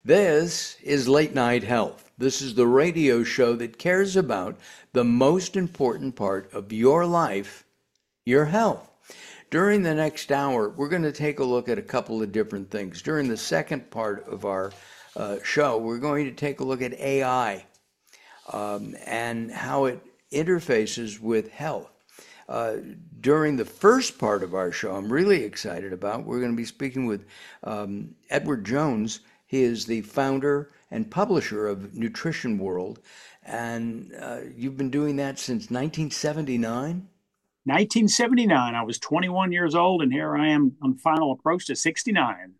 This is Late Night Health. This is the radio show that cares about the most important part of your life, your health. During the next hour, we're going to take a look at a couple of different things. During the second part of our show, we're going to take a look at AI and how it interfaces with health. During the first part of our show, I'm really excited about, we're going to be speaking with Edward Jones. He is the founder and publisher of Nutrition World, and you've been doing that since 1979? 1979. I was 21 years old, and here I am on final approach to 69.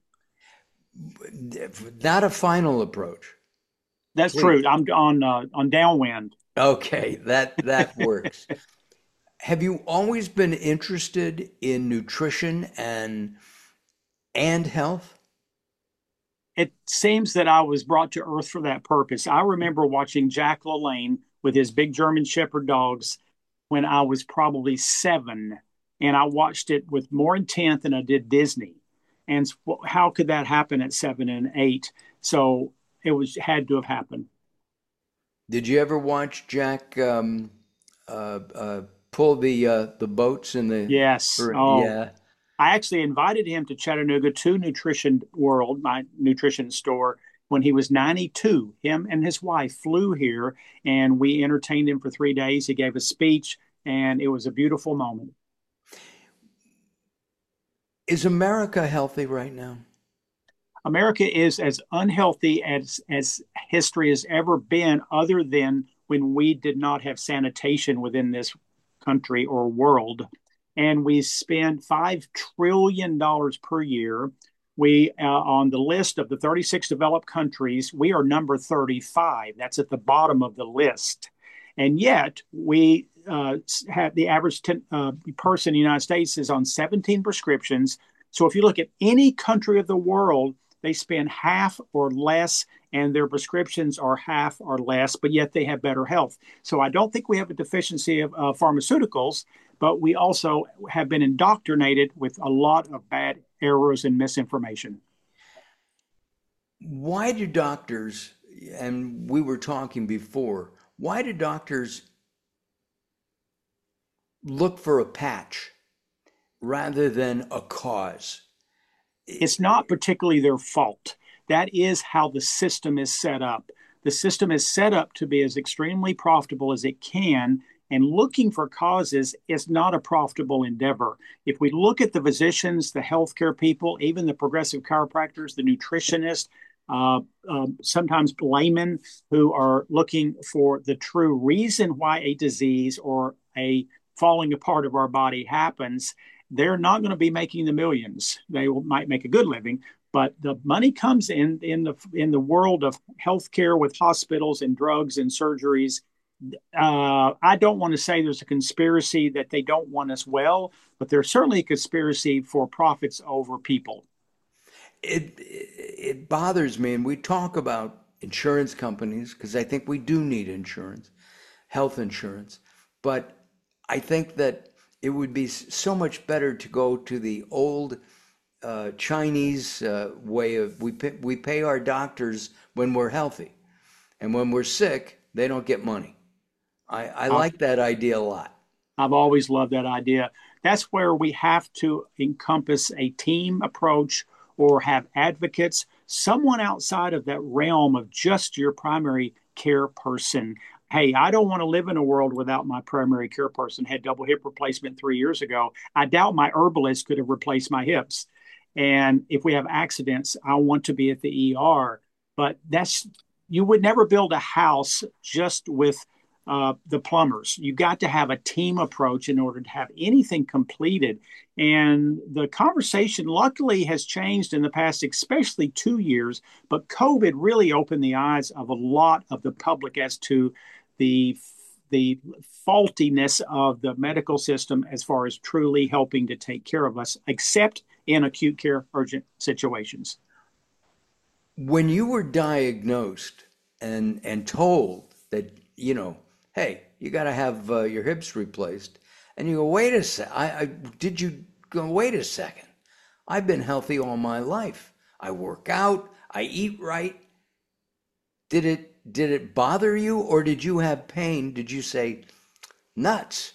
Not a final approach. That's Please. true. I'm on downwind. Okay, that works. Have you always been interested in nutrition and health? It seems that I was brought to Earth for that purpose. I remember watching Jack LaLanne with his big German Shepherd dogs when I was probably 7, and I watched it with more intent than I did Disney. And how could that happen at 7 and 8? So had to have happened. Did you ever watch Jack pull the boats in the? Yes. Oh, Yeah. I actually invited him to Chattanooga to Nutrition World, my nutrition store, when he was 92. Him and his wife flew here, and we entertained him for 3 days. He gave a speech, and it was a beautiful moment. Is America healthy right now? America is as unhealthy as history has ever been, other than when we did not have sanitation within this country or world. And we spend $5 trillion per year. We on the list of the 36 developed countries, we are number 35. That's at the bottom of the list, and yet we have the average person in the United States is on 17 prescriptions. So if you look at any country of the world, they spend half or less, and their prescriptions are half or less, but yet they have better health. So I don't think we have a deficiency of pharmaceuticals, but we also have been indoctrinated with a lot of bad errors and misinformation. Why do doctors, and we were talking before, why do doctors look for a patch rather than a cause? It's not particularly their fault. That is how the system is set up. The system is set up to be as extremely profitable as it can, and looking for causes is not a profitable endeavor. If we look at the physicians, the healthcare people, even the progressive chiropractors, the nutritionists, sometimes laymen who are looking for the true reason why a disease or a falling apart of our body happens, they're not going to be making the millions. Might make a good living, but the money comes in the world of healthcare with hospitals and drugs and surgeries. I don't want to say there's a conspiracy that they don't want us well, but there's certainly a conspiracy for profits over people. It bothers me, and we talk about insurance companies because I think we do need insurance, health insurance, but I think that it would be so much better to go to the old Chinese way of we pay our doctors when we're healthy, and when we're sick, they don't get money. I I've, like that idea a lot. I've always loved that idea. That's where we have to encompass a team approach or have advocates, someone outside of that realm of just your primary care person. Hey, I don't want to live in a world without my primary care person. Had double hip replacement 3 years ago. I doubt my herbalist could have replaced my hips. And if we have accidents, I want to be at the ER. But you would never build a house just with the plumbers. You got to have a team approach in order to have anything completed. And the conversation, luckily, has changed in the past, especially 2 years. But COVID really opened the eyes of a lot of the public as to the the faultiness of the medical system as far as truly helping to take care of us, except in acute care urgent situations. When you were diagnosed and told that, hey, you got to have your hips replaced, and you go, wait a sec, did you go, wait a second, I've been healthy all my life. I work out, I eat right. Did it bother you, or did you have pain? Did you say, nuts,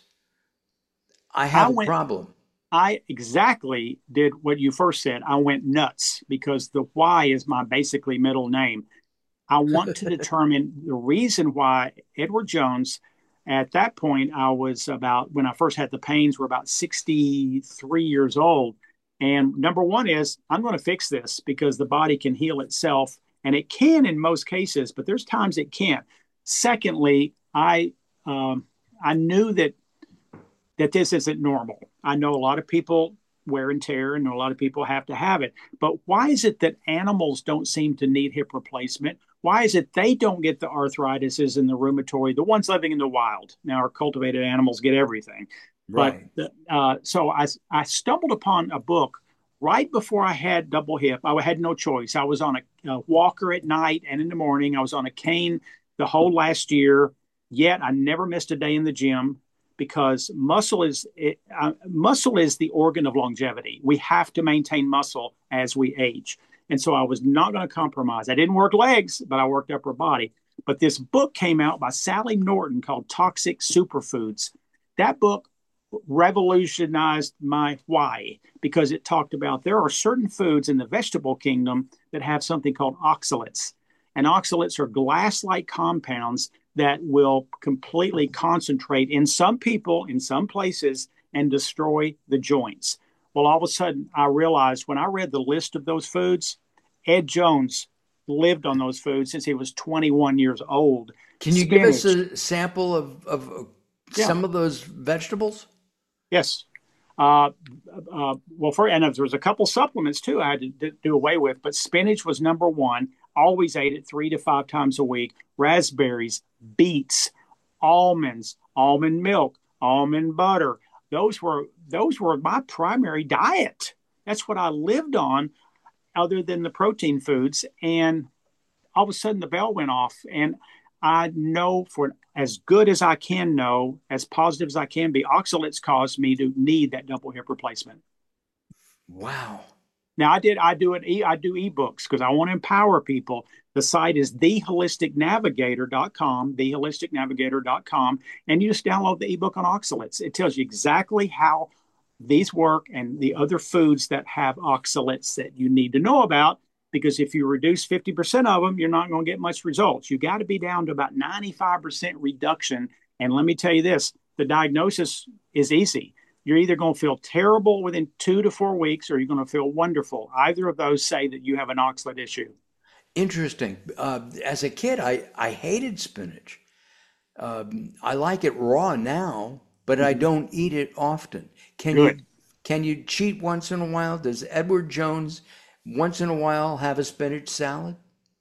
I I have a went, problem? I exactly did what you first said. I went nuts because the why is my basically middle name. I want to determine the reason why Edward Jones, at that point, I was about, when I first had the pains, were about 63 years old. And number one is, I'm going to fix this because the body can heal itself. And it can in most cases, but there's times it can't. Secondly, I knew that this isn't normal. I know a lot of people wear and tear, and a lot of people have to have it. But why is it that animals don't seem to need hip replacement? Why is it they don't get the arthritises and the rheumatoid? The ones living in the wild. Now, our cultivated animals get everything. But Right. so I stumbled upon a book right before I had double hip. I had no choice. I was on a walker at night and in the morning. I was on a cane the whole last year. Yet I never missed a day in the gym because muscle is the organ of longevity. We have to maintain muscle as we age. And so I was not going to compromise. I didn't work legs, but I worked upper body. But this book came out by Sally Norton called Toxic Superfoods. That book revolutionized my why because it talked about there are certain foods in the vegetable kingdom that have something called oxalates. And oxalates are glass like compounds that will completely concentrate in some people, in some places, and destroy the joints. Well, all of a sudden, I realized when I read the list of those foods, Ed Jones lived on those foods since he was 21 years old. Can you give us Spinach, a sample of yeah, some of those vegetables? yes. Uh, well, and there was a couple supplements too I had to do away with, but spinach was number one. Always ate it 3 to 5 times a week. Raspberries, beets, almonds, almond milk, almond butter. Those were my primary diet. That's what I lived on, other than the protein foods. And all of a sudden, the bell went off, and I know for as good as I can know, as positive as I can be, oxalates caused me to need that double hip replacement. Wow. Now I do ebooks because I want to empower people. The site is theholisticnavigator.com, and you just download the ebook on oxalates. It tells you exactly how these work and the other foods that have oxalates that you need to know about. Because if you reduce 50% of them, you're not going to get much results. You got to be down to about 95% reduction. And let me tell you this, the diagnosis is easy. You're either going to feel terrible within 2 to 4 weeks or you're going to feel wonderful. Either of those say that you have an oxalate issue. Interesting. As a kid, I hated spinach. I like it raw now, but I Mm-hmm. don't eat it often. Can you Good. can you cheat once in a while? Does Edward Jones once in a while have a spinach salad?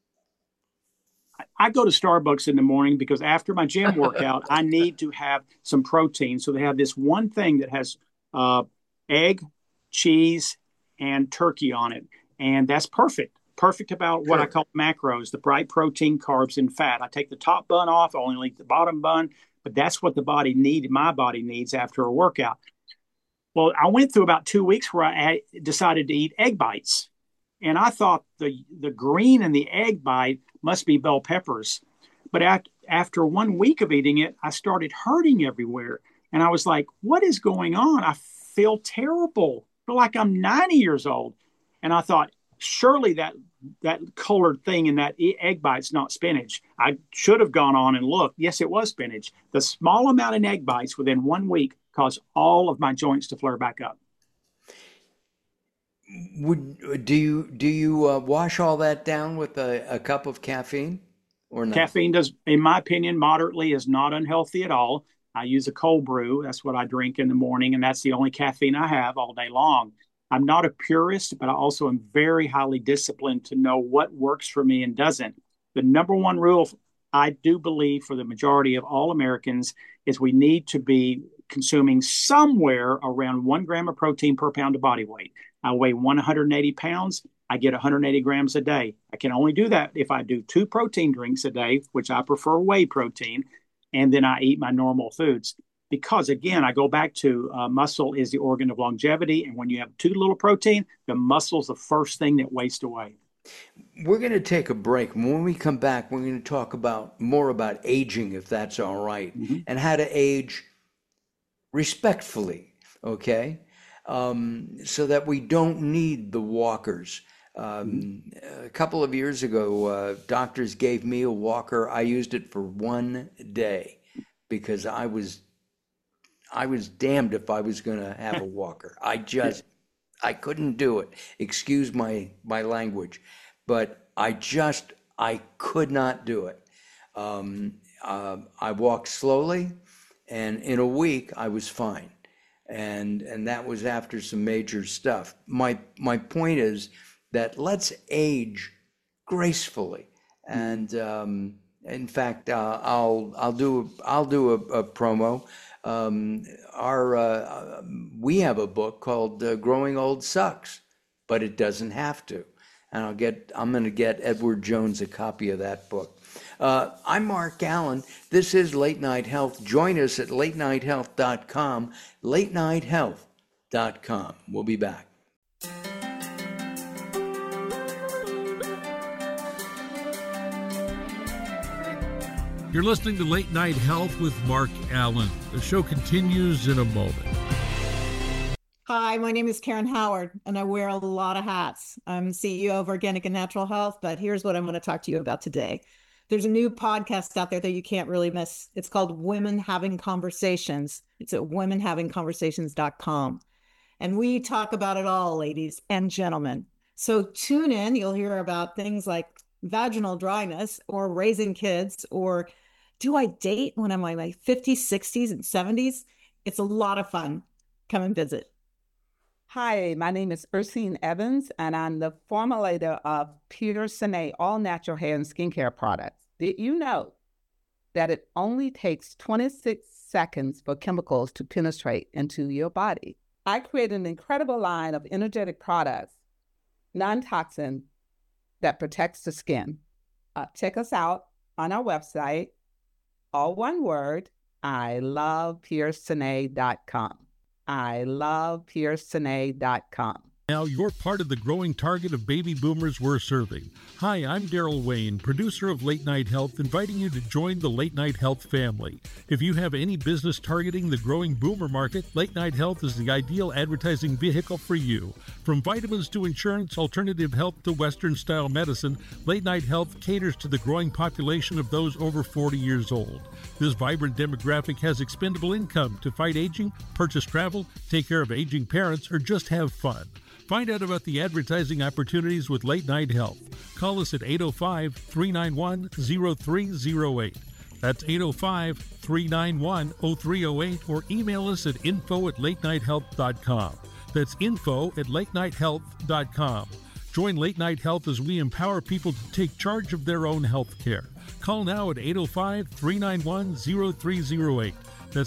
I go to Starbucks in the morning because after my gym workout, I need to have some protein. So they have this one thing that has uh, egg, cheese, and turkey on it. And that's perfect. Perfect about what I Sure. call macros, the bright protein, carbs, and fat. I take the top bun off, I only eat the bottom bun, but that's what my body needs after a workout. Well, I went through about 2 weeks where I decided to eat egg bites. And I thought the green in the egg bite must be bell peppers. But after 1 week of eating it, I started hurting everywhere. And I was like, what is going on? I feel terrible. I feel like I'm 90 years old. And I thought, surely that colored thing in that egg bite's not spinach. I should have gone on and looked. Yes, it was spinach. The small amount in egg bites within 1 week caused all of my joints to flare back up. Would do you wash all that down with a cup of caffeine or no? Caffeine does, in my opinion, moderately is not unhealthy at all. I use a cold brew. That's what I drink in the morning, and that's the only caffeine I have all day long. I'm not a purist, but I also am very highly disciplined to know what works for me and doesn't. The number one rule I do believe for the majority of all Americans is we need to be consuming somewhere around 1 gram of protein per pound of body weight. I weigh 180 pounds. I get 180 grams a day. I can only do that if I do 2 protein drinks a day, which I prefer whey protein, and then I eat my normal foods. Because again, I go back to muscle is the organ of longevity. And when you have too little protein, the muscle's the first thing that wastes away. we're going to take a break. When we come back, we're going to talk about more about aging, if that's all right, Mhm. and how to age respectfully, okay? So that we don't need the walkers. Mhm. A couple of years ago, doctors gave me a walker. I used it for 1 day because I was damned if I was going to have a walker. I couldn't do it. Excuse my language, but I could not do it. I walked slowly, and in a week I was fine, and that was after some major stuff. My point is that let's age gracefully, Mhm. and in fact, I'll do a promo. Our We have a book called "Growing Old Sucks," but it doesn't have to. And I'm going to get Edward Jones a copy of that book. I'm Mark Allen. This is Late Night Health. Join us at latenighthealth.com, latenighthealth.com. We'll be back. You're listening to Late Night Health with Mark Allen. The show continues in a moment. Hi, my name is Karen Howard, and I wear a lot of hats. I'm CEO of Organic and Natural Health, but here's what I'm going to talk to you about today. There's a new podcast out there that you can't really miss. It's called Women Having Conversations. It's at womenhavingconversations.com. And we talk about it all, ladies and gentlemen. So tune in. You'll hear about things like vaginal dryness or raising kids or do I date when I'm in my 50s, 60s, and 70s? It's a lot of fun. Come and visit. Hi, my name is Ursine Evans, and I'm the formulator of Pure Sine all natural hair and skincare products. Did you know that it only takes 26 seconds for chemicals to penetrate into your body? I created an incredible line of energetic products, non-toxin, that protects the skin. Check us out on our website, all one word, ilovepuresine.com. ilovepuresine.com. Now you're part of the growing target of baby boomers we're serving. Hi, I'm Daryl Wayne, producer of Late Night Health, inviting you to join the Late Night Health family. If you have any business targeting the growing boomer market, Late Night Health is the ideal advertising vehicle for you. From vitamins to insurance, alternative health to Western-style medicine, Late Night Health caters to the growing population of those over 40 years old. This vibrant demographic has expendable income to fight aging, purchase travel, take care of aging parents, or just have fun. Find out about the advertising opportunities with Late Night Health. Call us at 805-391-0308. That's 805-391-0308 or email us at info@latenighthealth.com. That's info@latenighthealth.com. Join Late Night Health as we empower people to take charge of their own health care. Call now at 805-391-0308. That's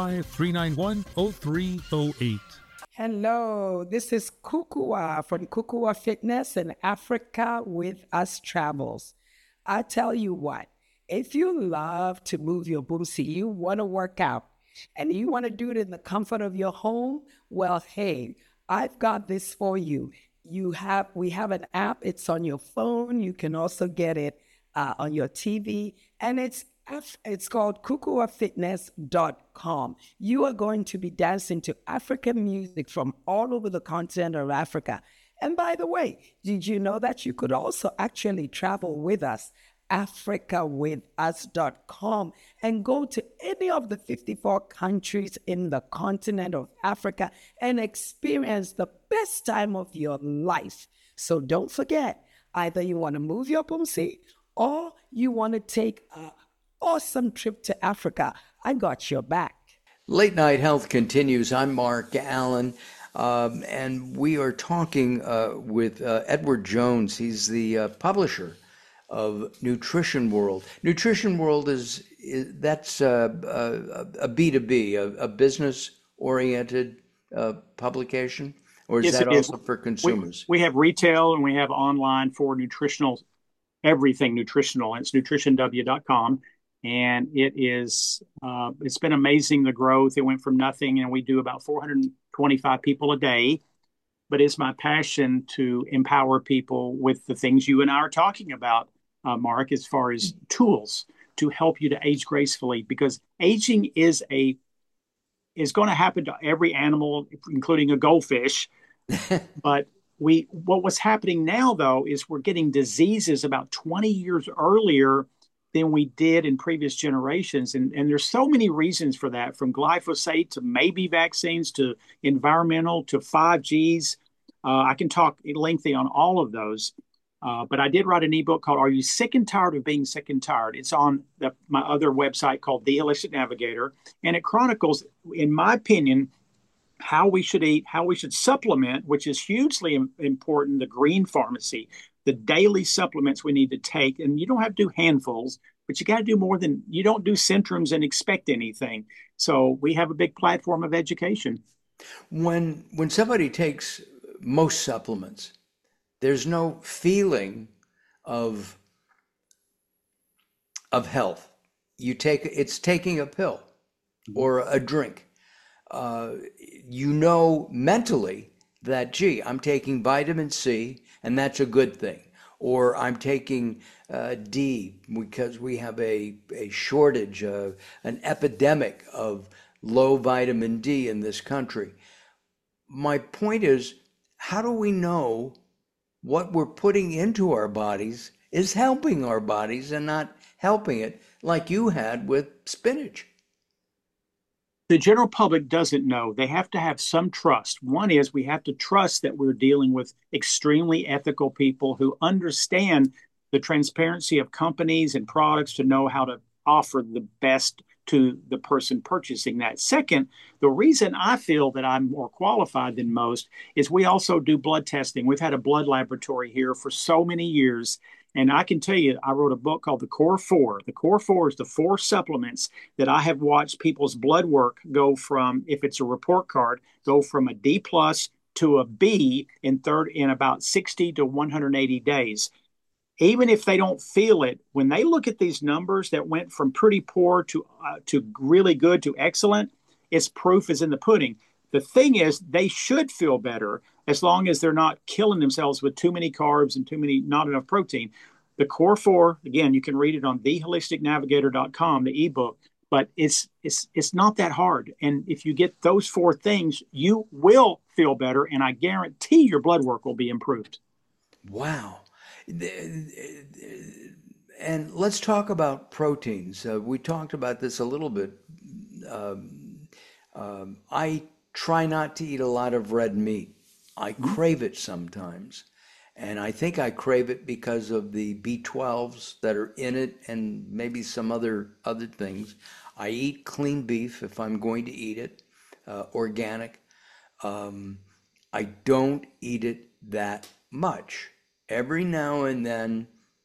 805-391-0308. Hello, this is Kukua from Kukua Fitness in Africa with Us Travels. I tell you what, if you love to move your boomsy, you want to work out, and you want to do it in the comfort of your home, well, hey, I've got this for you. We have an app. It's on your phone. You can also get it on your TV, and it's called kukuafitness.com. You are going to be dancing to African music from all over the continent of Africa. And by the way, did you know that you could also actually travel with us, africawithus.com, and go to any of the 54 countries in the continent of Africa and experience the best time of your life. So don't forget, either you want to move your boomsy or you want to take a awesome trip to Africa. I got your back. Late Night Health continues. I'm Mark Allen, and we are talking with Edward Jones. He's the publisher of Nutrition World. Nutrition World that's a B2B, a business-oriented publication, or is Yes, that it is. also for consumers? We have retail and we have online for nutritional, everything nutritional. It's nutritionw.com. And it's been amazing, the growth. It went from nothing, and we do about 425 people a day. but it's my passion to empower people with the things you and I are talking about, Mark, as far as tools to help you to age gracefully, because aging is going to happen to every animal, including a goldfish. But what's happening now, though, is we're getting diseases about 20 years earlier than we did in previous generations. And there's so many reasons for that, from glyphosate to maybe vaccines to environmental to 5Gs. I can talk lengthy on all of those. But I did write an ebook called Are You Sick and Tired of Being Sick and Tired? It's on my other website called The Holistic Navigator. And it chronicles, in my opinion, how we should eat, how we should supplement, which is hugely important, the green pharmacy, the daily supplements we need to take. And you don't have to do handfuls, but you got to do more than, you don't do Centrums and expect anything. So we have a big platform of education. When somebody takes most supplements, there's no feeling of health. It's taking a pill or a drink. You know mentally that, gee, I'm taking vitamin C and that's a good thing. Or I'm taking D because we have a shortage, an epidemic of low vitamin D in this country. My point is, how do we know what we're putting into our bodies is helping our bodies and not helping it, like you had with spinach? The general public doesn't know. They have to have some trust. One is we have to trust that we're dealing with extremely ethical people who understand the transparency of companies and products to know how to offer the best to the person purchasing that. Second, the reason I feel that I'm more qualified than most is we also do blood testing. We've had a blood laboratory here for so many years. And I can tell you, I wrote a book called The Core Four. The Core Four is the 4 supplements that I have watched people's blood work go from, if it's a report card, go from a D plus to a B in about 60 to 180 days. Even if they don't feel it, when they look at these numbers that went from pretty poor to really good to excellent, its proof is in the pudding. The thing is, they should feel better as long as they're not killing themselves with too many carbs and not enough protein. The Core Four, again, you can read it on theholisticnavigator.com, the ebook, but it's not that hard. And if you get those 4 things, you will feel better, and I guarantee your blood work will be improved. Wow. And let's talk about proteins. We talked about this a little bit. I try not to eat a lot of red meat. I crave it sometimes. And I think I crave it because of the B12s that are in it and maybe some other things. I eat clean beef if I'm going to eat it, organic. I don't eat it that much. Every now and then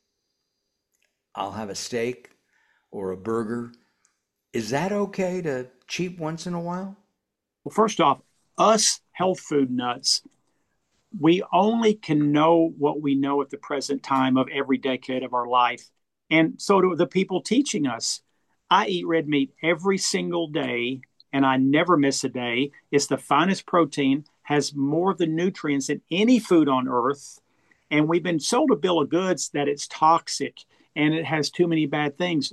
I'll have a steak or a burger. Is that okay to cheat once in a while? Well, first off, us health food nuts, we only can know what we know at the present time of every decade of our life. And so do the people teaching us. I eat red meat every single day, and I never miss a day. It's the finest protein, has more of the nutrients than any food on earth. And we've been sold a bill of goods that it's toxic and it has too many bad things.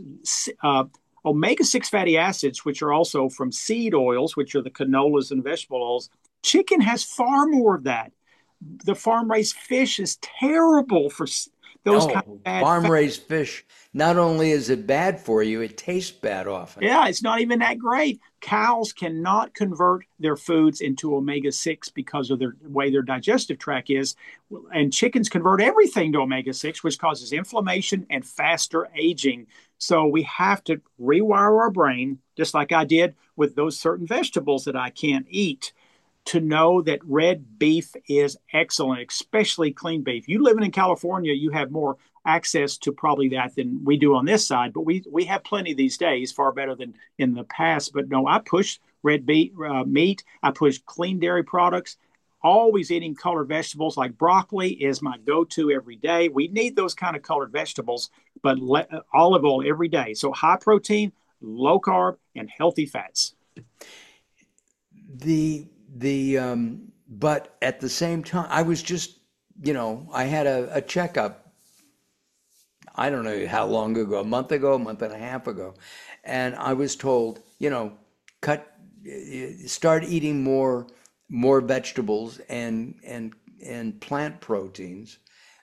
Omega-6 fatty acids, which are also from seed oils, which are the canolas and vegetable oils, chicken has far more of that. The farm-raised fish is terrible for those kind of bad farm-raised fish. Not only is it bad for you, it tastes bad often. Yeah, it's not even that great. Cows cannot convert their foods into omega-6 because of the way their digestive tract is. And chickens convert everything to omega-6, which causes inflammation and faster aging. So we have to rewire our brain, just like I did with those certain vegetables that I can't eat, to know that red beef is excellent, especially clean beef. You living in California, you have more access to probably that than we do on this side, but we have plenty these days, far better than in the past. But no, I push red beef, meat. I push clean dairy products. Always eating colored vegetables like broccoli is my go-to every day. We need those kind of colored vegetables, but olive oil every day. So high protein, low carb, and healthy fats. The But at the same time, I was just, I had a checkup, I don't know how long ago, a month and a half ago. And I was told, cut, start eating more vegetables and plant proteins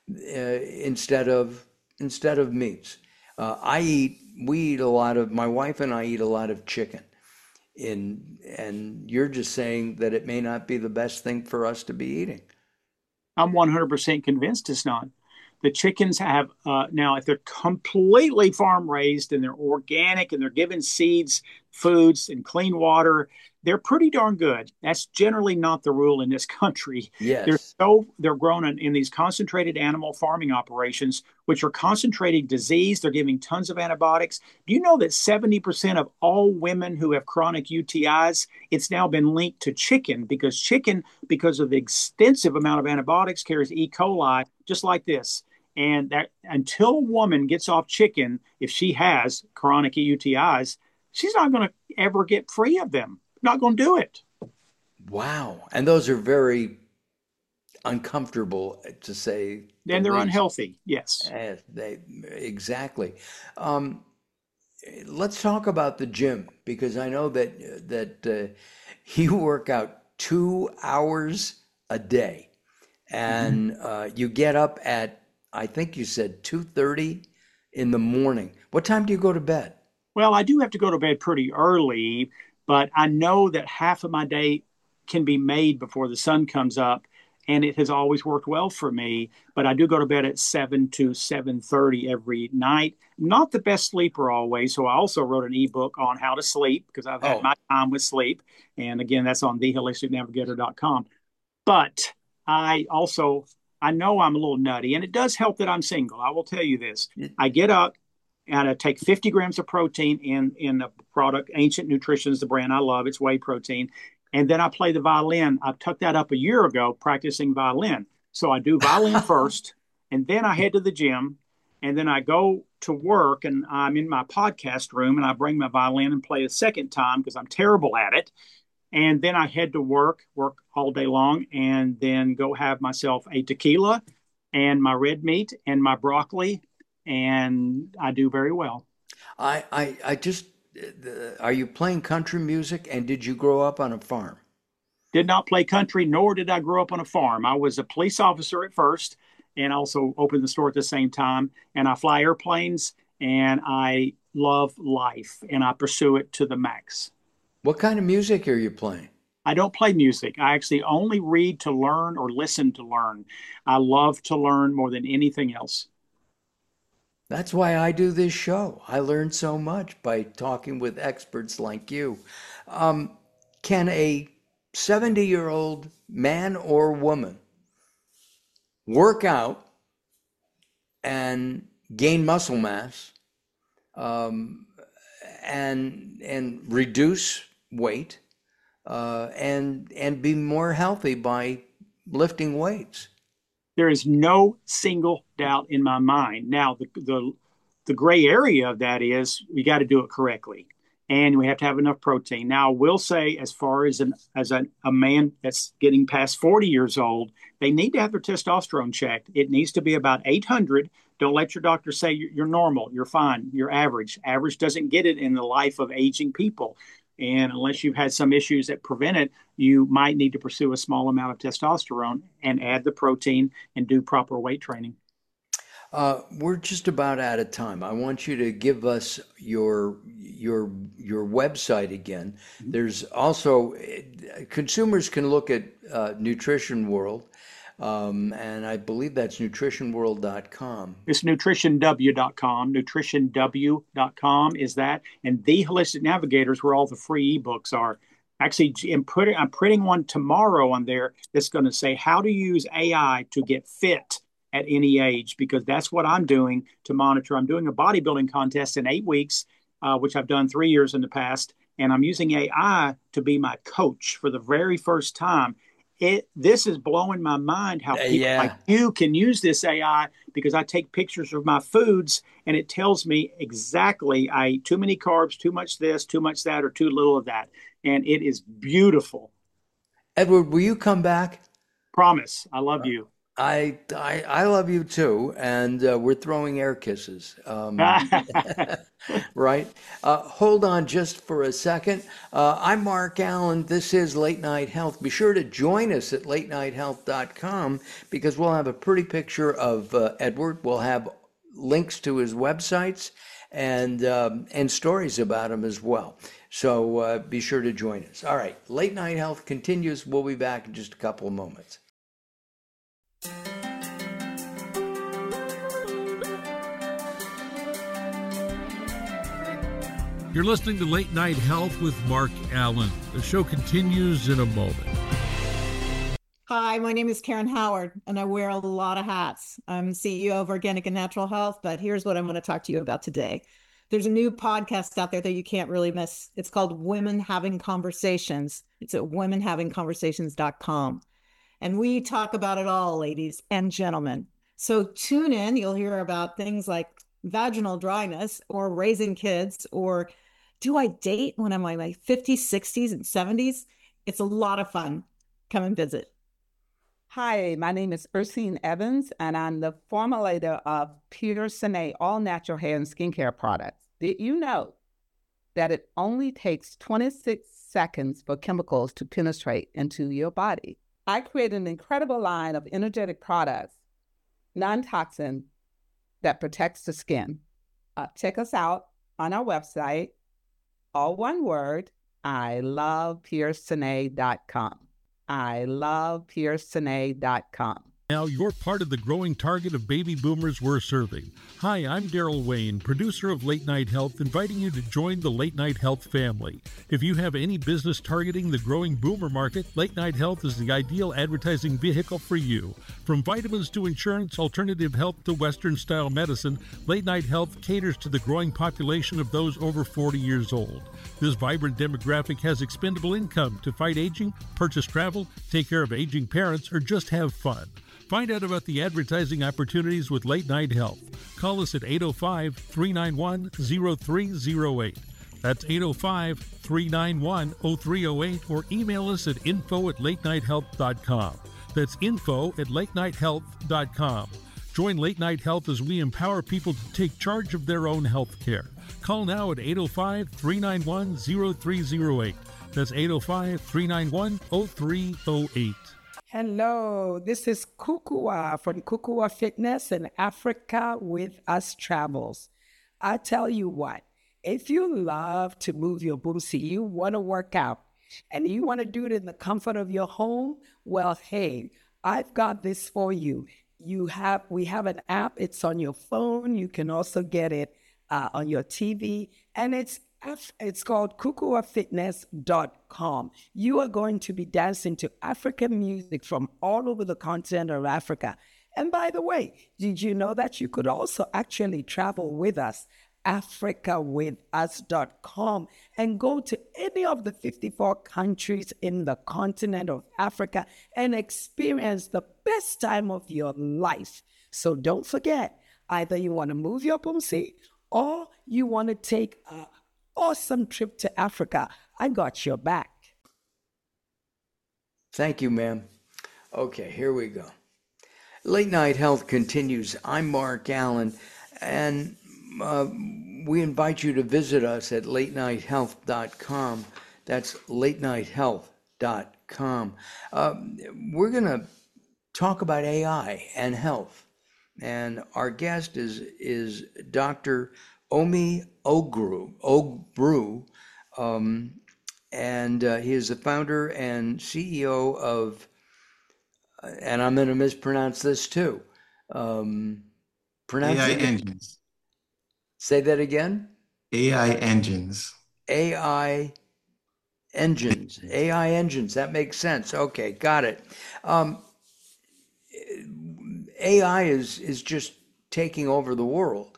instead of meats. We eat a lot of, my wife and I eat a lot of chicken. And you're just saying that it may not be the best thing for us to be eating. I'm 100% convinced it's not. The chickens have, now, if they're completely farm raised and they're organic and they're given seeds, foods, and clean water, they're pretty darn good. That's generally not the rule in this country. Yes. They're grown in these concentrated animal farming operations, which are concentrating disease. They're giving tons of antibiotics. Do you know that 70% of all women who have chronic UTIs, it's now been linked to chicken, because of the extensive amount of antibiotics, carries E. coli, just like this. And that until a woman gets off chicken, if she has chronic UTIs, she's not going to ever get free of them. Not going to do it. Wow. And those are very uncomfortable, to say the And they're least. Unhealthy. Yes. Exactly. Let's talk about the gym, because I know that you work out 2 hours a day, and you get up at, I think you said 2:30 in the morning. What time do you go to bed? Well, I do have to go to bed pretty early, but I know that half of my day can be made before the sun comes up, and it has always worked well for me. But I do go to bed at 7 to 7:30 every night. Not the best sleeper always, so I also wrote an ebook on how to sleep, because I've had my time with sleep. And again, that's on theholisticnavigator.com. But I know I'm a little nutty, and it does help that I'm single. I will tell you this. I get up and I take 50 grams of protein in a product. Ancient Nutrition is the brand I love. It's whey protein. And then I play the violin. I took that up a year ago practicing violin. So I do violin first, and then I head to the gym, and then I go to work, and I'm in my podcast room, and I bring my violin and play a second time because I'm terrible at it. And then I head to work all day long, and then go have myself a tequila and my red meat and my broccoli, and I do very well. I just, are you playing country music, and did you grow up on a farm? Did not play country, nor did I grow up on a farm. I was a police officer at first, and also opened the store at the same time. And I fly airplanes, and I love life, and I pursue it to the max. What kind of music are you playing? I don't play music. I actually only read to learn or listen to learn. I love to learn more than anything else. That's why I do this show. I learn so much by talking with experts like you. Can a 70-year-old man or woman work out and gain muscle mass, and reduce weight, and be more healthy by lifting weights? There is no single doubt in my mind. Now, the gray area of that is we got to do it correctly, and we have to have enough protein. Now, I will say, as far as a man that's getting past 40 years old, they need to have their testosterone checked. It needs to be about 800. Don't let your doctor say you're normal, you're fine, you're average. Average doesn't get it in the life of aging people. And unless you've had some issues that prevent it, you might need to pursue a small amount of testosterone and add the protein and do proper weight training. We're just about out of time. I want you to give us your website again. There's also, consumers can look at Nutrition World, and I believe that's nutritionworld.com. It's nutritionw.com. Nutritionw.com is that. And The Holistic Navigator is where all the free ebooks are. Actually, I'm printing one tomorrow on there that's going to say how to use AI to get fit at any age, because that's what I'm doing to monitor. I'm doing a bodybuilding contest in 8 weeks, which I've done 3 years in the past, and I'm using AI to be my coach for the very first time. This is blowing my mind how people like you can use this AI, because I take pictures of my foods and it tells me exactly I ate too many carbs, too much this, too much that, or too little of that. And it is beautiful. Edward, will you come back? Promise. I love you. I love you too, and we're throwing air kisses. Right? Hold on just for a second. I'm Mark Allen. This is Late Night Health. Be sure to join us at latenighthealth.com because we'll have a pretty picture of Edward. We'll have links to his websites and stories about him as well. So be sure to join us. All right, Late Night Health continues. We'll be back in just a couple of moments. You're listening to Late Night Health with Mark Allen. The show continues in a moment. Hi, my name is Karen Howard, and I wear a lot of hats. I'm CEO of Organic and Natural Health, but here's what I'm going to talk to you about today. There's a new podcast out there that you can't really miss. It's called Women Having Conversations. It's at womenhavingconversations.com. And we talk about it all, ladies and gentlemen. So tune in. You'll hear about things like vaginal dryness or raising kids or do I date when I'm in my 50s, 60s, and 70s? It's a lot of fun. Come and visit. Hi, my name is Ursine Evans, and I'm the formulator of Pure Sine all natural hair and skincare products. Did you know that it only takes 26 seconds for chemicals to penetrate into your body? I created an incredible line of energetic products, non-toxin, that protects the skin. Check us out on our website, all one word, ilovepuresine.com. ilovepuresine.com. Now you're part of the growing target of baby boomers we're serving. Hi, I'm Daryl Wayne, producer of Late Night Health, inviting you to join the Late Night Health family. If you have any business targeting the growing boomer market, Late Night Health is the ideal advertising vehicle for you. From vitamins to insurance, alternative health to Western-style medicine, Late Night Health caters to the growing population of those over 40 years old. This vibrant demographic has expendable income to fight aging, purchase travel, take care of aging parents, or just have fun. Find out about the advertising opportunities with Late Night Health. Call us at 805-391-0308. That's 805-391-0308 or email us at info@latenighthealth.com. That's info@latenighthealth.com. Join Late Night Health as we empower people to take charge of their own health care. Call now at 805-391-0308. That's 805-391-0308. Hello, this is Kukua from Kukua Fitness in Africa with Us Travels. I tell you what, if you love to move your boomsy, you want to work out, and you want to do it in the comfort of your home, well, hey, I've got this for you. We have an app. It's on your phone. You can also get it on your TV, and it's called kukuafitness.com. You are going to be dancing to African music from all over the continent of Africa. And by the way, did you know that you could also actually travel with us, africawithus.com, and go to any of the 54 countries in the continent of Africa and experience the best time of your life. So don't forget, either you want to move your boomsy or you want to take a awesome trip to Africa. I got your back. Thank you, ma'am. Okay, here we go. Late Night Health continues. I'm Mark Allen, and we invite you to visit us at latenighthealth.com. That's latenighthealth.com. We're going to talk about AI and health, and our guest is Dr. Omi Ogbru, and he is the founder and CEO of, and I'm going to mispronounce this too. AI Engines. Say that again? AI Engines. AI Engines. AI Engines. That makes sense. Okay, got it. AI is just taking over the world.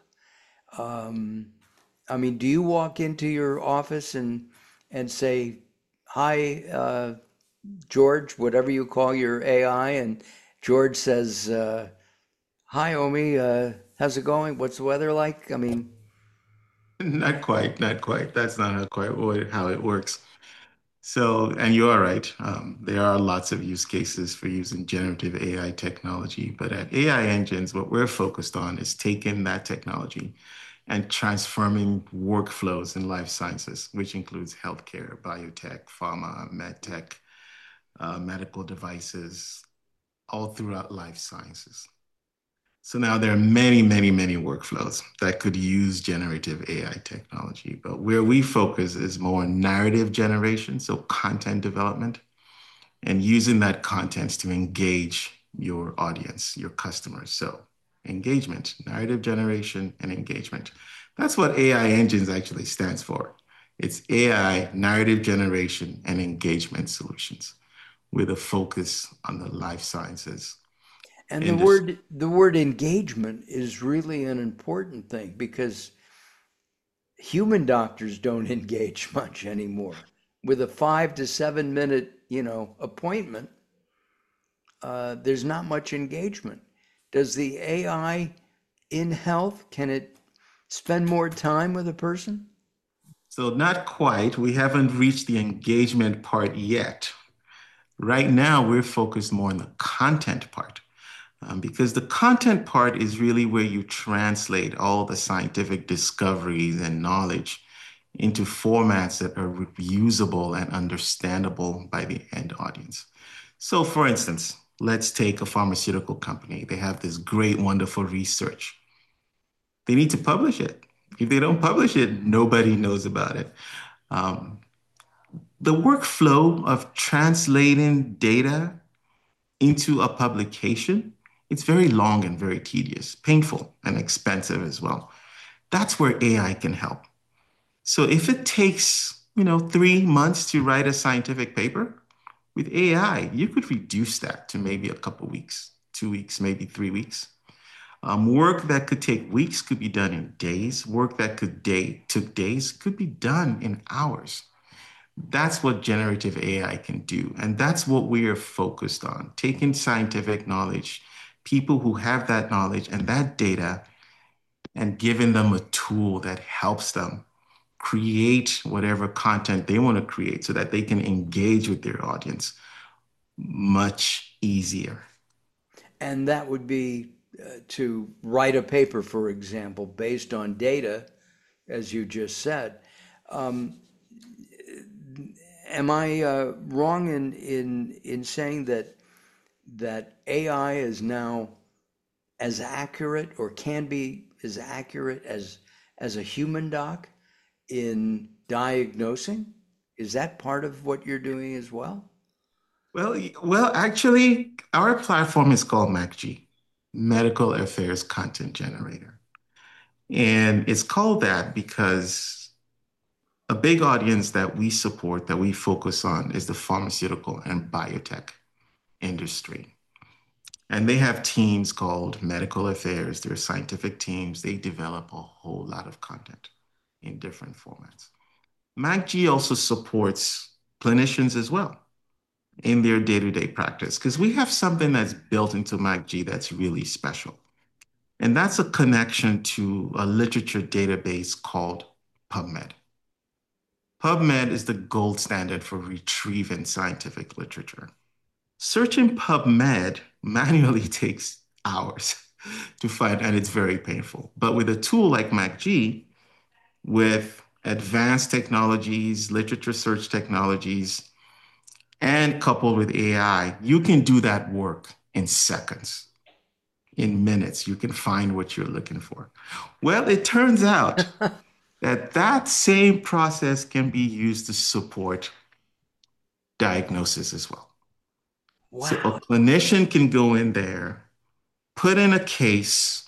I mean, do you walk into your office and say, hi, George, whatever you call your AI, and George says, hi, Omi, how's it going? What's the weather like? I mean, Not quite. That's not how it works. So, and you are right. There are lots of use cases for using generative AI technology, but at AI Engines, what we're focused on is taking that technology and transforming workflows in life sciences, which includes healthcare, biotech, pharma, medtech, medical devices, all throughout life sciences. So now there are many, many, many workflows that could use generative AI technology, but where we focus is more narrative generation, so content development, and using that content to engage your audience, your customers. So engagement, narrative generation, and engagement. That's what AI Engines actually stands for. It's AI, narrative generation, and engagement solutions with a focus on the life sciences And industry. the word engagement is really an important thing because human doctors don't engage much anymore. With a 5 to 7 minute, appointment, there's not much engagement. Does the AI in health, can it spend more time with a person? So not quite. We haven't reached the engagement part yet. Right now, we're focused more on the content part. Because the content part is really where you translate all the scientific discoveries and knowledge into formats that are usable and understandable by the end audience. So, for instance, let's take a pharmaceutical company. They have this great, wonderful research. They need to publish it. If they don't publish it, nobody knows about it. Um, the workflow of translating data into a publication, it's very long and very tedious, painful and expensive as well. That's where AI can help. So if it takes, 3 months to write a scientific paper, with AI, you could reduce that to maybe a couple weeks, 2 weeks, maybe 3 weeks. Work that could take weeks could be done in days. Work that took days could be done in hours. That's what generative AI can do. And that's what we are focused on, taking scientific knowledge, people who have that knowledge and that data, and giving them a tool that helps them create whatever content they want to create so that they can engage with their audience much easier. And that would be to write a paper, for example, based on data, as you just said. Um, am I wrong in saying that AI is now as accurate or can be as accurate as a human doc in diagnosing? Is that part of what you're doing as well? Well, actually, our platform is called MACG, Medical Affairs Content Generator. And it's called that because a big audience that we support, that we focus on, is the pharmaceutical and biotech industry. And they have teams called Medical Affairs. They're scientific teams. They develop a whole lot of content in different formats. MACG also supports clinicians as well in their day-to-day practice because we have something that's built into MACG that's really special. And that's a connection to a literature database called PubMed. PubMed is the gold standard for retrieving scientific literature. Searching PubMed manually takes hours to find, and it's very painful. But with a tool like MACG, with advanced technologies, literature search technologies, and coupled with AI, you can do that work in seconds. In minutes, you can find what you're looking for. Well, it turns out that same process can be used to support diagnosis as well. Wow. So a clinician can go in there, put in a case,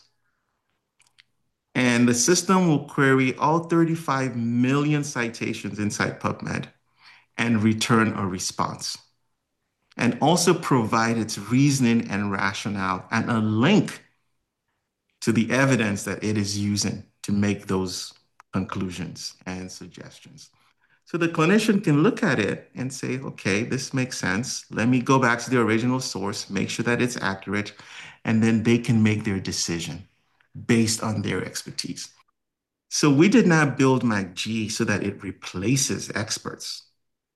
and the system will query all 35 million citations inside PubMed and return a response. And also provide its reasoning and rationale and a link to the evidence that it is using to make those conclusions and suggestions. So the clinician can look at it and say, okay, this makes sense. Let me go back to the original source, make sure that it's accurate, and then they can make their decision based on their expertise. So we did not build MACG so that it replaces experts.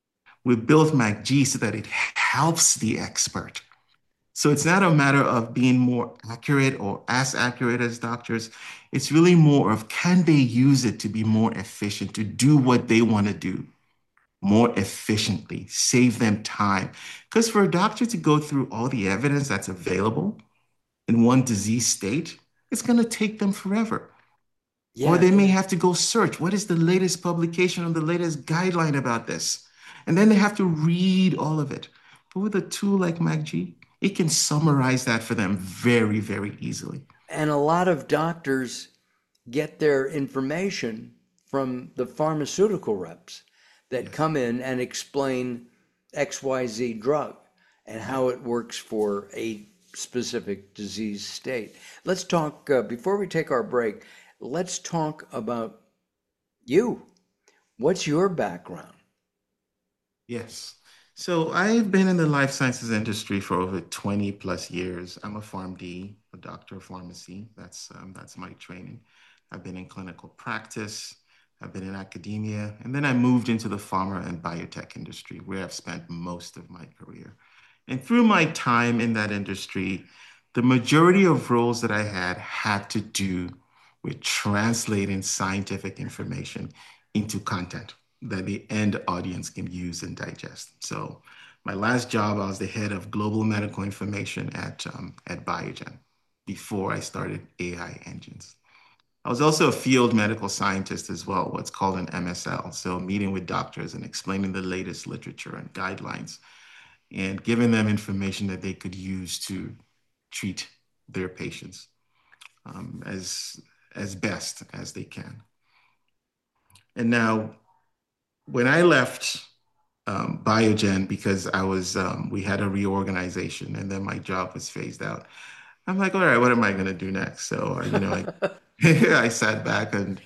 We built MacG so that it helps the expert. So it's not a matter of being more accurate or as accurate as doctors. It's really more of, can they use it to be more efficient, to do what they want to do more efficiently, save them time. Because for a doctor to go through all the evidence that's available in one disease state, it's going to take them forever. Or Yeah. they may have to go search, what is the latest publication or the latest guideline about this? And then they have to read all of it. But with a tool like MacG, it can summarize that for them very, very easily. And a lot of doctors get their information from the pharmaceutical reps that come in and explain XYZ drug and how it works for a specific disease state. Let's talk, before we take our break, let's talk about you. What's your background? Yes. So I've been in the life sciences industry for over 20 plus years. I'm a PharmD, a doctor of pharmacy. That's my training. I've been in clinical practice. I've been in academia, and then I moved into the pharma and biotech industry, where I've spent most of my career. And through my time in that industry, the majority of roles that I had to do with translating scientific information into content that the end audience can use and digest. So my last job, I was the head of global medical information at Biogen before I started AI Engines. I was also a field medical scientist as well, what's called an MSL. So meeting with doctors and explaining the latest literature and guidelines and giving them information that they could use to treat their patients as best as they can. And now, when I left Biogen, because we had a reorganization and then my job was phased out, I'm like, all right, what am I going to do next? So, I sat back and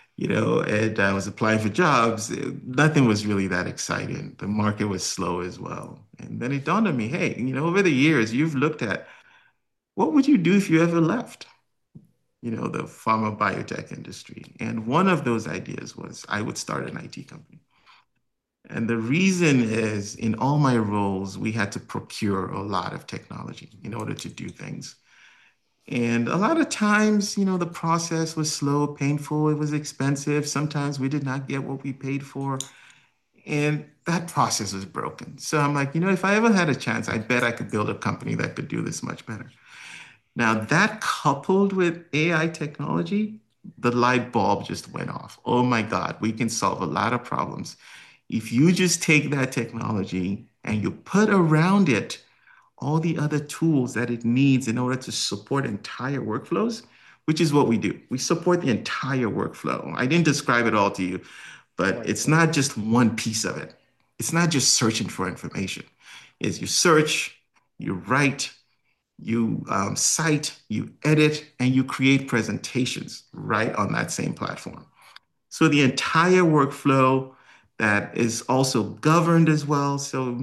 I was applying for jobs. Nothing was really that exciting. The market was slow as well. And then it dawned on me, hey, over the years, you've looked at what would you do if you ever left, the pharma biotech industry? And one of those ideas was I would start an IT company. And the reason is, in all my roles, we had to procure a lot of technology in order to do things. And a lot of times, the process was slow, painful, it was expensive. Sometimes we did not get what we paid for. And that process was broken. So I'm like, if I ever had a chance, I bet I could build a company that could do this much better. Now, that coupled with AI technology, the light bulb just went off. Oh my God, we can solve a lot of problems. If you just take that technology and you put around it all the other tools that it needs in order to support entire workflows, which is what we do. We support the entire workflow. I didn't describe it all to you, but it's not just one piece of it. It's not just searching for information. It's you search, you write, you cite, you edit, and you create presentations right on that same platform. So the entire workflow that is also governed as well. So,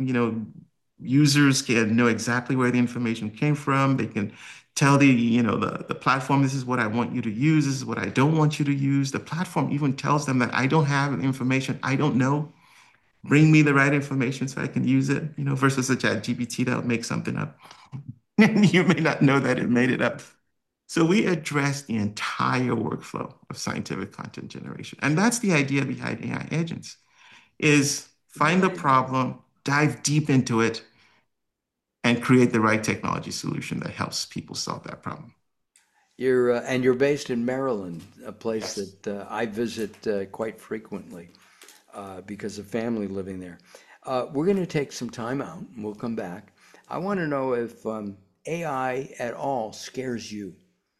users can know exactly where the information came from. They can tell the platform, this is what I want you to use. This is what I don't want you to use. The platform even tells them that I don't have information I don't know. Bring me the right information so I can use it, versus a ChatGPT that will make something up. And you may not know that it made it up. So we address the entire workflow of scientific content generation. And that's the idea behind AI agents, is find the problem, dive deep into it, and create the right technology solution that helps people solve that problem. You're based in Maryland, a place that I visit quite frequently because of family living there. We're going to take some time out and we'll come back. I want to know if AI at all scares you.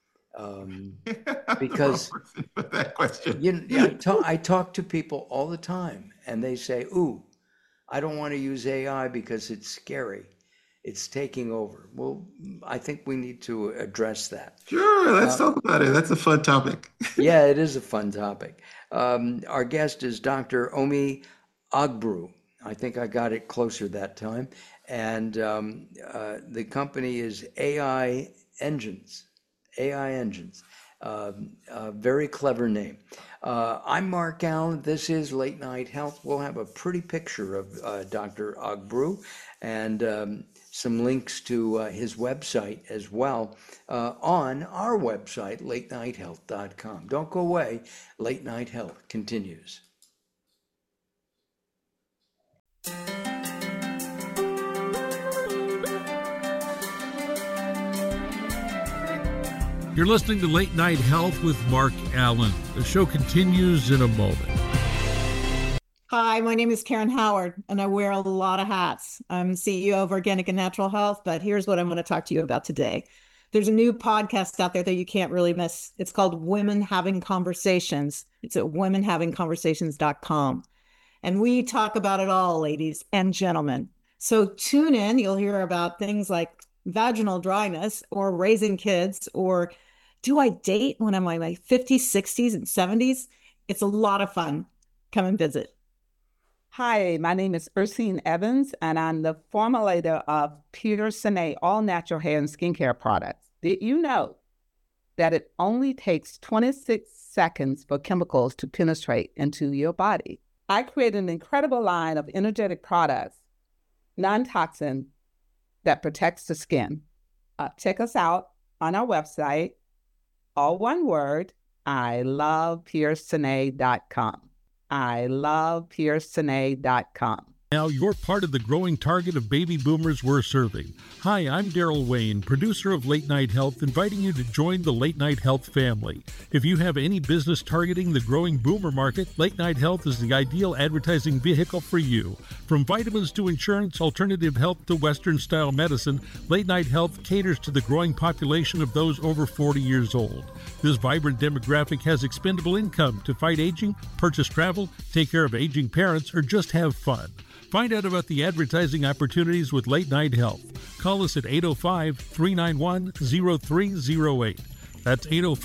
Because that question. I talk to people all the time and they say, ooh, I don't want to use AI because it's scary. It's taking over. Well, I think we need to address that. Sure, let's talk about it. That's a fun topic. Yeah, it is a fun topic. Our guest is Dr. Omi Ogbru. I think I got it closer that time. And the company is AI Engines. A very clever name. I'm Mark Allen. This is Late Night Health. We'll have a pretty picture of Dr. Ogbru and some links to his website as well on our website, latenighthealth.com. Don't go away. Late Night Health continues. You're listening to Late Night Health with Mark Allen. The show continues in a moment. Hi, my name is Karen Howard, and I wear a lot of hats. I'm CEO of Organic and Natural Health, but here's what I'm going to talk to you about today. There's a new podcast out there that you can't really miss. It's called Women Having Conversations. It's at womenhavingconversations.com. And we talk about it all, ladies and gentlemen. So tune in. You'll hear about things like vaginal dryness or raising kids or do I date when I'm in my 50s, 60s, and 70s? It's a lot of fun. Come and visit. Hi, my name is Ursine Evans, and I'm the formulator of Pure Sine all natural hair and skincare products. Did you know that it only takes 26 seconds for chemicals to penetrate into your body? I created an incredible line of energetic products, non-toxin, that protects the skin. Check us out on our website, all one word, ilovepuresine.com. ilovepuresine.com. Now you're part of the growing target of baby boomers we're serving. Hi, I'm Daryl Wayne, producer of Late Night Health, inviting you to join the Late Night Health family. If you have any business targeting the growing boomer market, Late Night Health is the ideal advertising vehicle for you. From vitamins to insurance, alternative health to Western-style medicine, Late Night Health caters to the growing population of those over 40 years old. This vibrant demographic has expendable income to fight aging, purchase travel, take care of aging parents, or just have fun. Find out about the advertising opportunities with Late Night Health. Call us at 805-391-0308. That's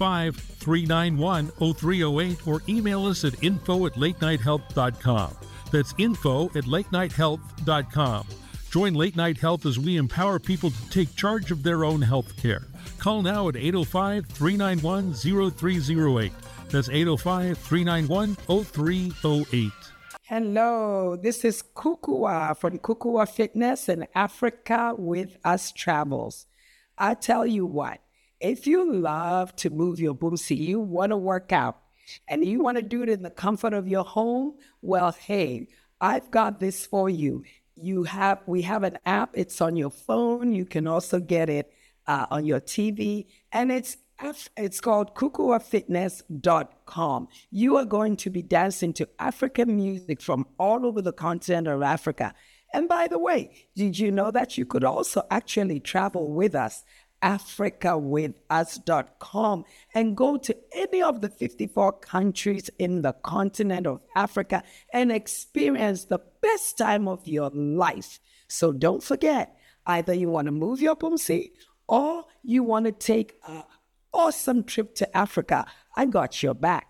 805-391-0308 or email us at info@latenighthealth.com. That's info@latenighthealth.com. Join Late Night Health as we empower people to take charge of their own health care. Call now at 805-391-0308. That's 805-391-0308. Hello, this is Kukua from Kukua Fitness in Africa with Us Travels. I tell you what, if you love to move your boomsie, you want to work out, and you want to do it in the comfort of your home, well, hey, I've got this for you. We have an app. It's on your phone. You can also get it on your TV, and it's called kukuafitness.com. You are going to be dancing to African music from all over the continent of Africa. And by the way, did you know that you could also actually travel with us, africawithus.com, and go to any of the 54 countries in the continent of Africa and experience the best time of your life. So don't forget, either you want to move your boomsie or you want to take a awesome trip to Africa. I got your back.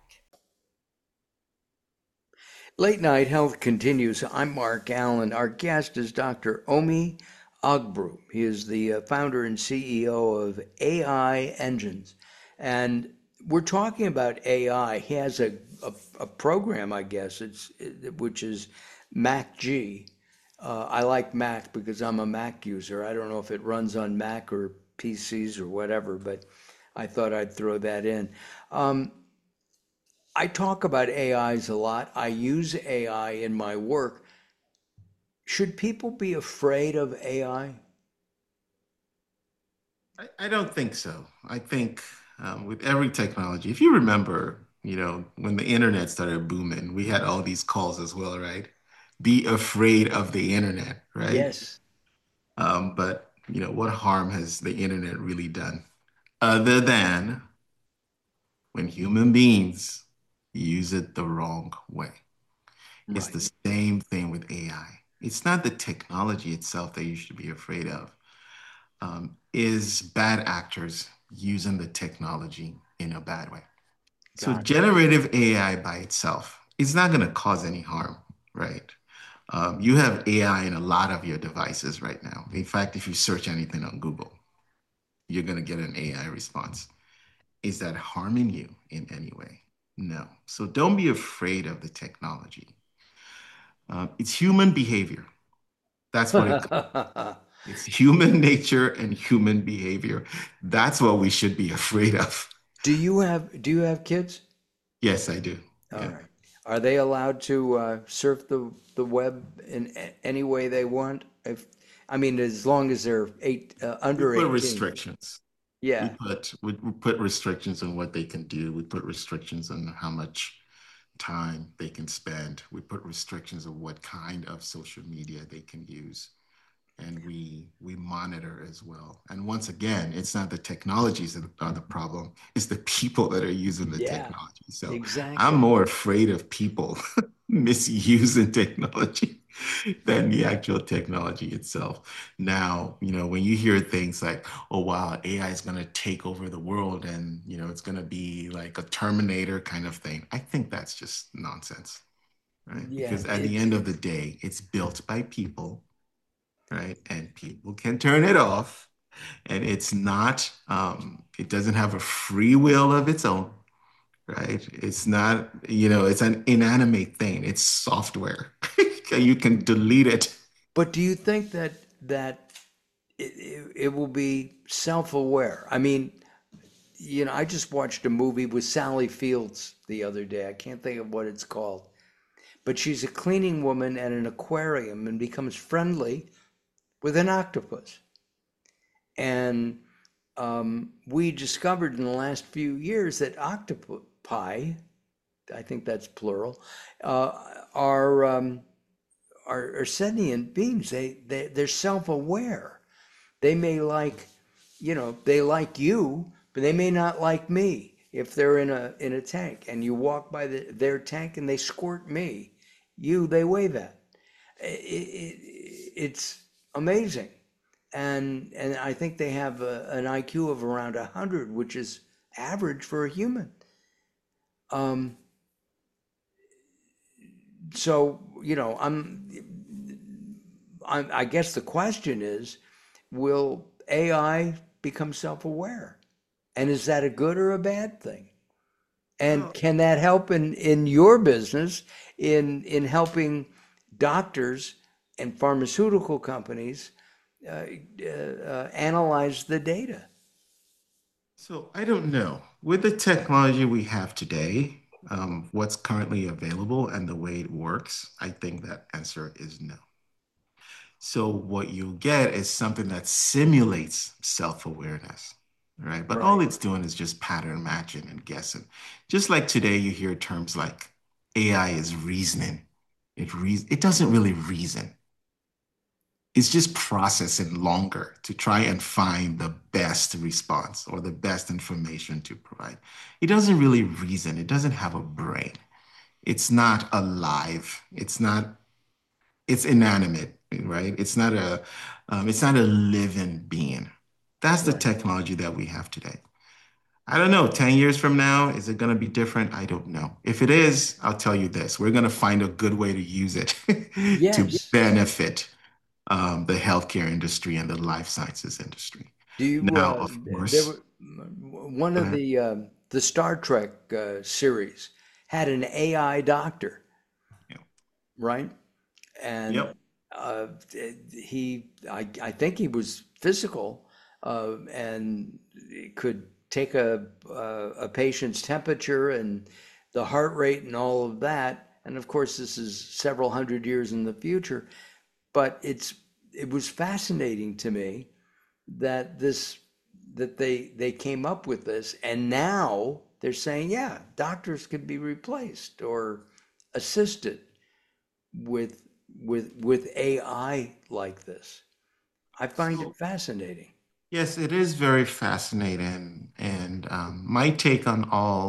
Late Night Health continues. I'm Mark Allen. Our guest is Dr. Omi Ogbru. He is the founder and CEO of AI Engines. And we're talking about AI. He has a program, I guess, which is MacG. I like Mac because I'm a Mac user. I don't know if it runs on Mac or PCs or whatever, but I thought I'd throw that in. I talk about AIs a lot. I use AI in my work. Should people be afraid of AI? I don't think so. I think with every technology, if you remember, when the internet started booming, we had all these calls as well, right? Be afraid of the internet, right? Yes. But what harm has the internet really done? Other than when human beings use it the wrong way. Right. It's the same thing with AI. It's not the technology itself that you should be afraid of. Is bad actors using the technology in a bad way. So generative AI by itself is not going to cause any harm, right? You have AI in a lot of your devices right now. In fact, if you search anything on Google, you're going to get an AI response. Is that harming you in any way? No. So don't be afraid of the technology. It's human behavior. That's what it It's human nature and human behavior. That's what we should be afraid of. Do you have kids? Yes, I do. All Yeah. right. Are they allowed to surf the web in any way they want? If I mean, as long as they're We under put 18. restrictions. Yeah. We put restrictions on what they can do. We put restrictions on how much time they can spend. We put restrictions of what kind of social media they can use. And we monitor as well. And once again, it's not the technologies that are the problem, it's the people that are using the Yeah. technology. So I'm Exactly. more afraid of people misusing technology than the actual technology itself. Now, when you hear things like, oh wow, AI is going to take over the world and it's going to be like a Terminator kind of thing, I think that's just nonsense, right? Yeah. Because at the end of the day, it's built by people, right? And people can turn it off. And it doesn't have a free will of its own, right? It's not, it's an inanimate thing. It's software. You can delete it. But do you think that it will be self-aware? I mean, I just watched a movie with Sally Fields the other day. I can't think of what it's called, but she's a cleaning woman at an aquarium and becomes friendly with an octopus. And we discovered in the last few years that octopi, I think that's plural, are are sentient beings. They're self-aware. They may they like you, but they may not like me if they're in a tank and you walk by their tank and they squirt me. They wave at. It's amazing. And I think they have an IQ of around 100, which is average for a human. Um, so I guess the question is, will AI become self-aware, and is that a good or a bad thing? And Well, can that help in your business in helping doctors and pharmaceutical companies analyze the data? so I don't know. With the technology we have today, what's currently available and the way it works, I think that answer is no. So what you'll get is something that simulates self-awareness, right? But all Right. it's doing is just pattern matching and guessing. Just like today, you hear terms like AI is reasoning. It doesn't really reason. It's just processing longer to try and find the best response or the best information to provide. It doesn't really reason. It doesn't have a brain. It's not alive. It's inanimate, right? It's not a living being. That's the Right. technology that we have today. I don't know, 10 years from now, is it going to be different? I don't know. If it is, I'll tell you this, we're going to find a good way to use it to Yes. benefit the healthcare industry and the life sciences industry. Do you? Now, of There course, were one go of ahead. the Star Trek series had an AI doctor, Yeah. right? And Yep. I think he was physical, and could take a patient's temperature and the heart rate and all of that. And of course, this is several hundred years in the future, but it was fascinating to me that they came up with this, and now they're saying, yeah, doctors could be replaced or assisted with with AI like this. I find it So, fascinating. yes, it is very fascinating. And my take on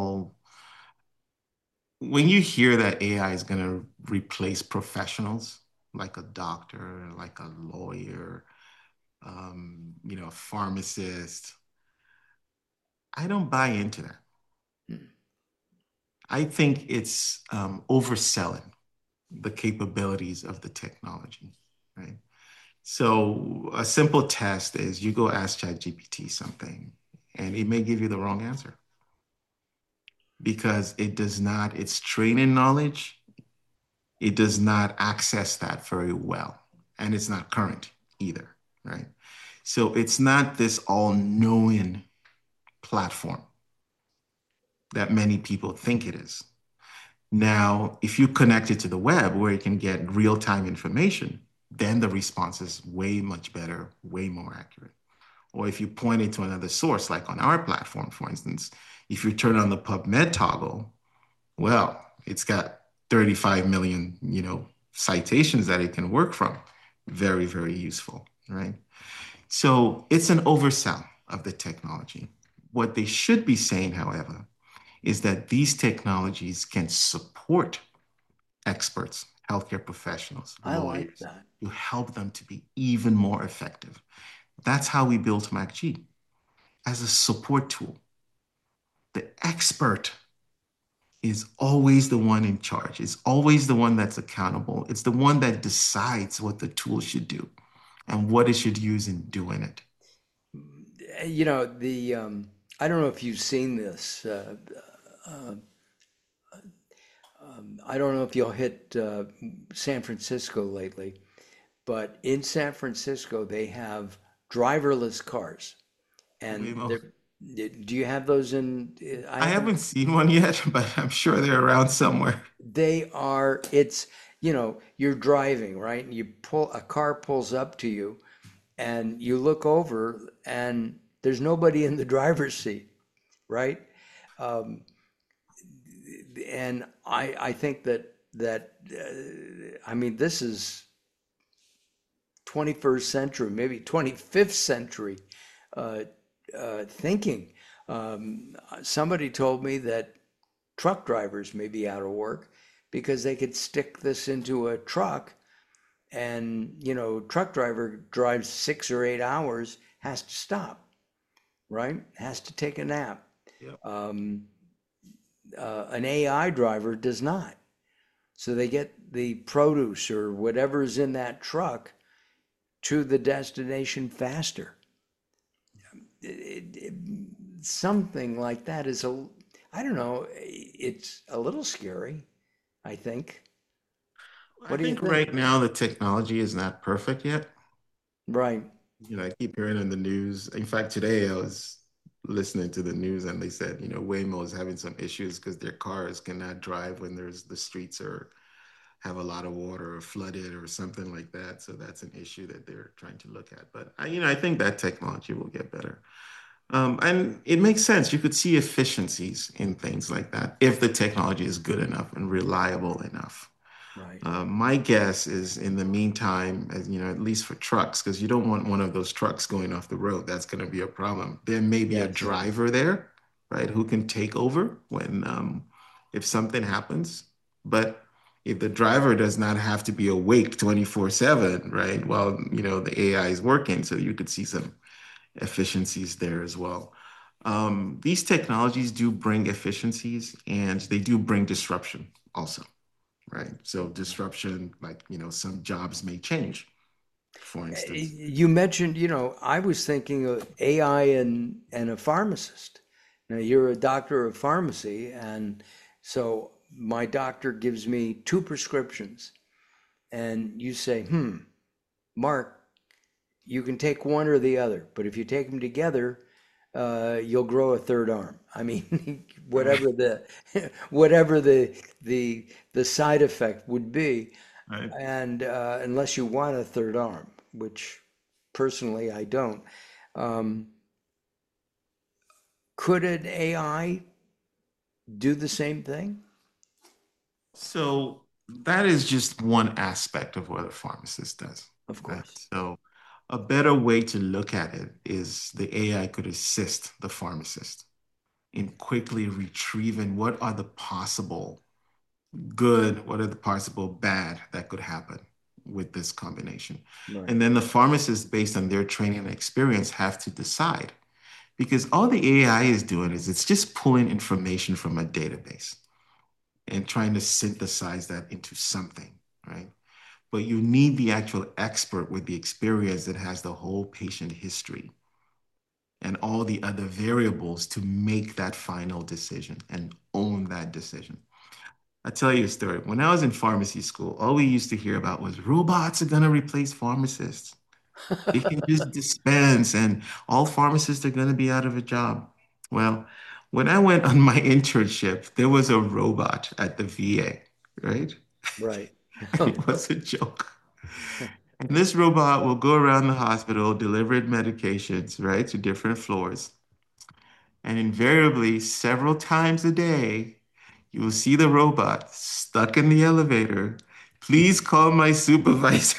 when you hear that AI is going to replace professionals like a doctor, like a lawyer, a pharmacist, I don't buy into that. Hmm. I think it's overselling the capabilities of the technology, right? So a simple test is you go ask ChatGPT something, and it may give you the wrong answer. because its training knowledge, it does not access that very well. And it's not current either, right? So it's not this all-knowing platform that many people think it is. Now, if you connect it to the web where it can get real-time information, then the response is way much better, way more accurate. Or if you point it to another source, like on our platform, for instance, if you turn on the PubMed toggle, well, it's got 35 million, citations that it can work from. Very, very useful, right? So it's an oversell of the technology. What they should be saying, however, is that these technologies can support experts, healthcare professionals, I like lawyers, that. to help them to be even more effective. That's how we built MacG, as a support tool. The expert is always the one in charge. It's always the one that's accountable. It's the one that decides what the tool should do and what it should use in doing it. I don't know if you've seen this. I don't know if you'll hit San Francisco lately, but in San Francisco they have driverless cars, and do you have those in? I haven't seen one yet, but I'm sure they're around somewhere. They are. It's you're driving, right, and a car pulls up to you, and you look over, and there's nobody in the driver's seat, right? And I think that I mean, this is 21st century, maybe 25th century thinking. Somebody told me that truck drivers may be out of work because they could stick this into a truck, and truck driver drives 6 or 8 hours, has to stop, right? Has to take a nap. Yep. An AI driver does not. So they get the produce or whatever's in that truck to the destination faster. Something like that is I don't know, it's a little scary, I think. I think right now the technology is not perfect yet. Right. I keep hearing in the news. In fact, today I was listening to the news and they said, Waymo is having some issues because their cars cannot drive when the streets have a lot of water or flooded or something like that. So that's an issue that they're trying to look at. But I think that technology will get better. And it makes sense. You could see efficiencies in things like that if the technology is good enough and reliable enough. Right. My guess is in the meantime, at least for trucks, because you don't want one of those trucks going off the road. That's going to be a problem. There may be a driver there, right, who can take over if something happens. But if the driver does not have to be awake 24/7, right, well, the AI is working, so you could see some efficiencies there as well. These technologies do bring efficiencies and they do bring disruption also. Right. So disruption, like, some jobs may change, for instance. You mentioned, I was thinking of AI and a pharmacist. Now, you're a doctor of pharmacy, and so my doctor gives me 2 prescriptions, and you say, Mark, you can take one or the other, but if you take them together, you'll grow a third arm. I mean, whatever the side effect would be, right. And unless you want a third arm, which personally I don't, could an AI do the same thing? So that is just one aspect of what a pharmacist does. Of course. So a better way to look at it is the AI could assist the pharmacist in quickly retrieving what are the possible good, what are the possible bad that could happen with this combination. Right. And then the pharmacist, based on their training and experience, have to decide. Because all the AI is doing is it's just pulling information from a database and trying to synthesize that into something, right? But you need the actual expert with the experience that has the whole patient history and all the other variables to make that final decision and own from that decision. I'll tell you a story. When I was in pharmacy school, all we used to hear about was robots are going to replace pharmacists. They can just dispense, and all pharmacists are going to be out of a job. Well, when I went on my internship, there was a robot at the VA, right? Right. It was a joke. And this robot will go around the hospital delivering medications, right, to different floors. And invariably, several times a day, you will see the robot stuck in the elevator. Please call my supervisor.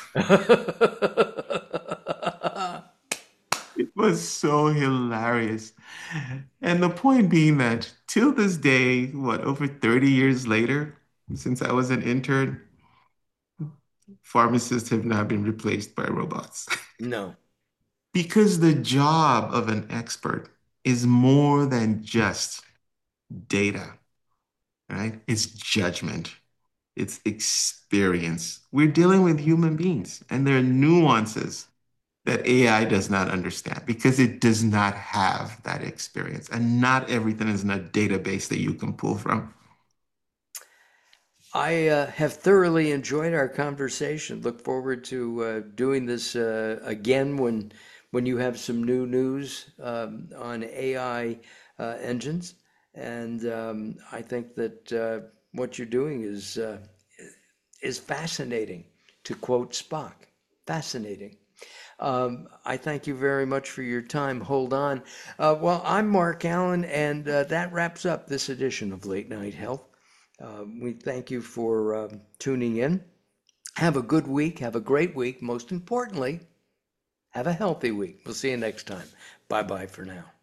It was so hilarious. And the point being that till this day, what, over 30 years later, since I was an intern, pharmacists have not been replaced by robots. No. Because the job of an expert is more than just data, right? It's judgment, it's experience. We're dealing with human beings, and there are nuances that AI does not understand because it does not have that experience. And not everything is in a database that you can pull from. I have thoroughly enjoyed our conversation. Look forward to doing this again when you have some new news on AI engines. And I think that what you're doing is fascinating, to quote Spock. Fascinating. I thank you very much for your time. Hold on. Well, I'm Mark Allen, and that wraps up this edition of Late Night Health. We thank you for tuning in. Have a good week. Have a great week. Most importantly, have a healthy week. We'll see you next time. Bye-bye for now.